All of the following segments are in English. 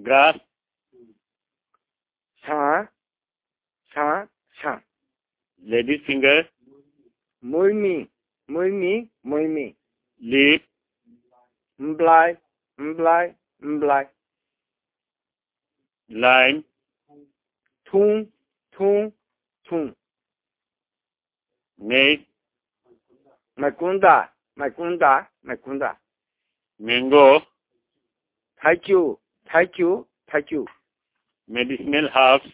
grass, sa, sa, sa. lady finger, Mulmi, mulmi, mulmi. leaf, Mblai, mblai, mblai. line, Thung, thung, thung. maize, Makunda, makunda, makunda. mango, Taichu, taichu, taichu. medicinal herbs,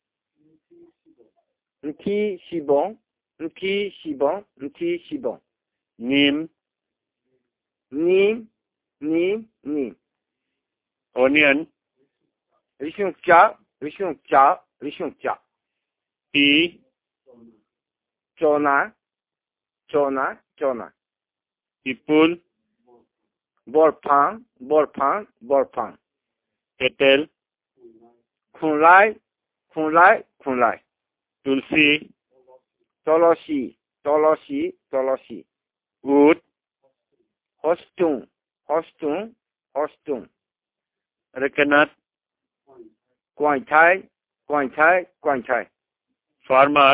Nti shibong, nti shibong, nti shibong. neem, Nim, nim, nim. onion, Rishung cha, rishung cha, rishung cha. pea, Chona, chona, chona. people, Borpang, borpang, borpang. kettle, Kunlai, kunlai, kunlai. tulsi, Toloshi, toloshi, toloshi. wood, Hostung, hostung, hostung. coconut, Guantai, guantai, guantai. farmer,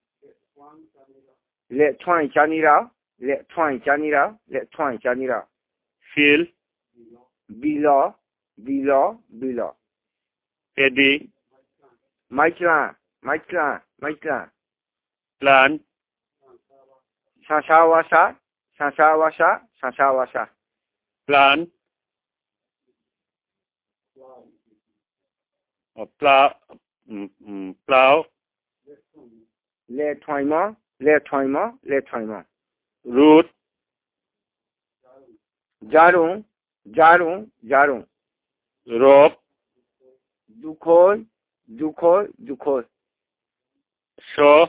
Le twine chanira, le twine chanira, le twine chanira. field, Below, below, below. paddy, Maitlan, maitlan, maitlan. plant, Sasawasa, sasawasa, sasawasa. plant, plow, plow, Le twine, le twine, le twine. root, Jarum, jarum, jarum. rope, Dukhoi, dukhoi, dukhoi. saw,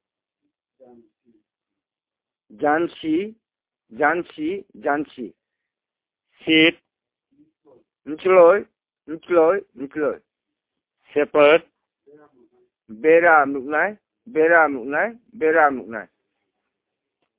Janshi, janshi, janshi. seed, Mchloi, mchloi, mchloi. shepherd, Bera muknai, bera muknai, bera muknai.